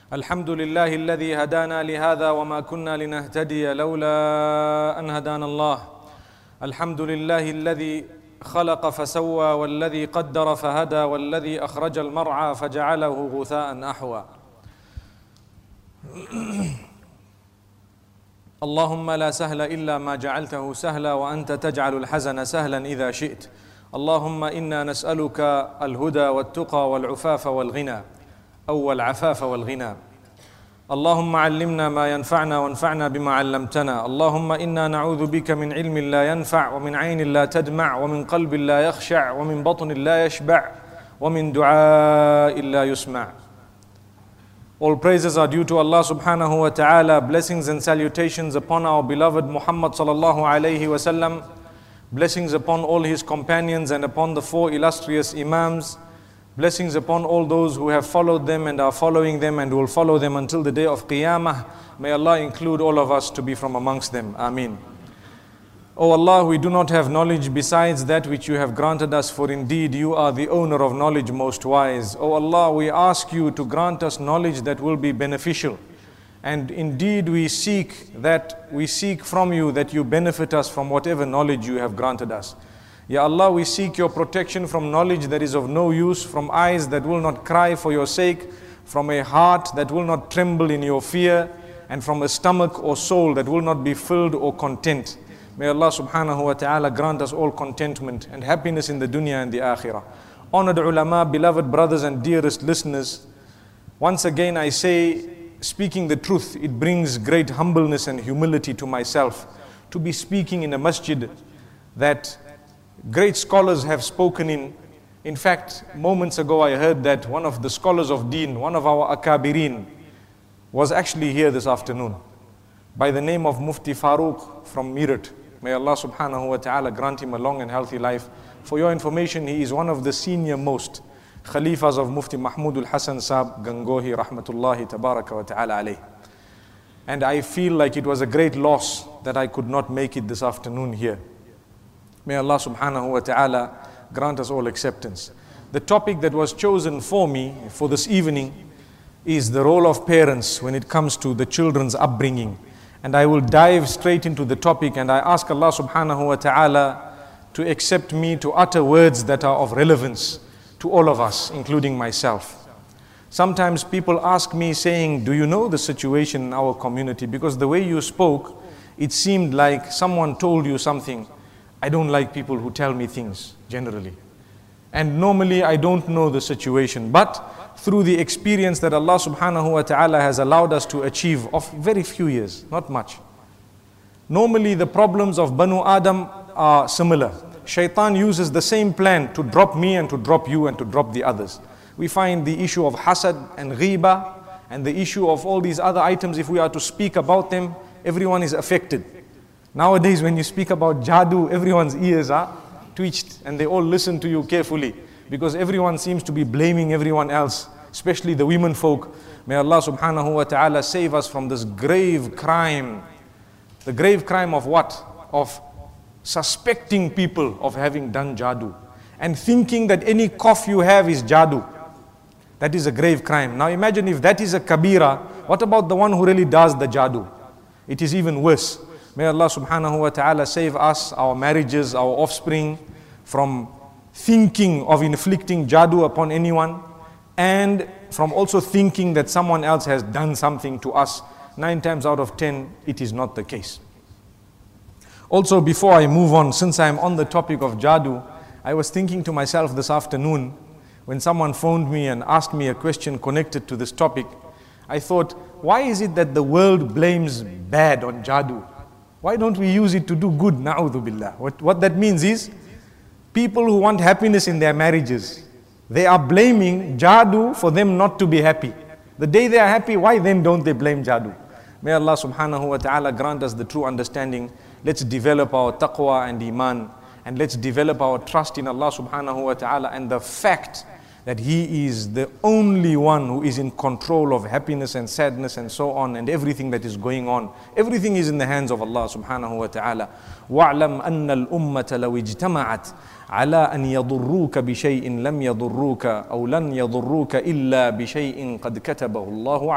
الحمد لله الذي هدانا لهذا وما كنا لنهتدي لولا أن هدانا الله. الحمد لله الذي خلق فسوى والذي قدر فهدى والذي أخرج المرعى فجعله غثاء أحوى. اللهم لا سهل إلا ما جعلته سهلا وأنت تجعل الحزن سهلا إذا شئت. اللهم إنا نسألك الهدى والتقى والعفاف والغنى أو العفاف والغنى. اللهم علمنا ما ينفعنا وانفعنا بما علمتنا. اللهم إنا نعوذ بك من علم لا ينفع ومن عين لا تدمع ومن قلب لا يخشع ومن بطن لا يشبع ومن دعاء لا يسمع. All praises are due to Allah subhanahu wa ta'ala. Blessings and salutations upon our beloved Muhammad sallallahu alayhi wasallam. Blessings upon all his companions and upon the four illustrious Imams. Blessings upon all those who have followed them and are following them and will follow them until the day of Qiyamah. May Allah include all of us to be from amongst them. Ameen. O Allah, we do not have knowledge besides that which you have granted us, for indeed you are the owner of knowledge most wise. O Allah, we ask you to grant us knowledge that will be beneficial. And indeed we seek from you that you benefit us from whatever knowledge you have granted us. Ya Allah, we seek your protection from knowledge that is of no use, from eyes that will not cry for your sake, from a heart that will not tremble in your fear, and from a stomach or soul that will not be filled or content. May Allah subhanahu wa ta'ala grant us all contentment and happiness in the dunya and the akhirah. Honored ulama, beloved brothers and dearest listeners, once again I say, speaking the truth, it brings great humbleness and humility to myself to be speaking in a masjid that great scholars have spoken in. In fact, moments ago I heard that one of the scholars of Deen, one of our akabirin, was actually here this afternoon by the name of Mufti Farooq from Meerut. May Allah subhanahu wa ta'ala grant him a long and healthy life. For your information, he is one of the senior most Khalifas of Mufti Mahmud al-Hasan Saab Gangohi rahmatullahi tabaraka wa ta'ala alayh. And I feel like it was a great loss that I could not make it this afternoon here. May Allah subhanahu wa ta'ala grant us all acceptance. The topic that was chosen for me for this evening is the role of parents when it comes to the children's upbringing. And I will dive straight into the topic, and I ask Allah subhanahu wa ta'ala to accept me to utter words that are of relevance to all of us, including myself. Sometimes people ask me saying, do you know the situation in our community? Because the way you spoke, it seemed like someone told you something. I don't like people who tell me things, generally. And normally I don't know the situation, but through the experience that Allah subhanahu wa ta'ala has allowed us to achieve of very few years, not much. Normally the problems of Banu Adam are similar. Shaitan uses the same plan to drop me and to drop you and to drop the others. We find the issue of hasad and ghiba and the issue of all these other items. If we are to speak about them, everyone is affected. Nowadays when you speak about jadoo, everyone's ears are twitched and they all listen to you carefully, because everyone seems to be blaming everyone else, especially the women folk. May Allah subhanahu wa ta'ala save us from this grave crime. The grave crime of what? Of suspecting people of having done jadoo and thinking that any cough you have is jadoo. That is a grave crime. Now imagine if that is a kabira, what about the one who really does the jadoo? It is even worse. May Allah subhanahu wa ta'ala save us, our marriages, our offspring from thinking of inflicting jadoo upon anyone, and from also thinking that someone else has done something to us. 9 times out of 10, it is not the case. Also, before I move on, since I am on the topic of jadoo, I was thinking to myself this afternoon, when someone phoned me and asked me a question connected to this topic, I thought, why is it that the world blames bad on jadoo? Why don't we use it to do good? Na'udhu billah. What that means is, people who want happiness in their marriages, they are blaming jadoo for them not to be happy. The day they are happy, why then don't they blame jadoo? May Allah subhanahu wa ta'ala grant us the true understanding. Let's develop our taqwa and iman, and let's develop our trust in Allah subhanahu wa ta'ala and the fact that He is the only one who is in control of happiness and sadness and so on, and everything that is going on. Everything is in the hands of Allah subhanahu wa ta'ala. وَاعْلَمْ أَنَّ الْأُمَّةَ لَوْ اجْتَمَعَتْ عَلَىٰ أَنْ يَضُرُّوكَ بِشَيْءٍ لَمْ يَضُرُّوكَ أَوْ لَنْ يَضُرُّوكَ إِلَّا بِشَيْءٍ قَدْ كَتَبَهُ اللَّهُ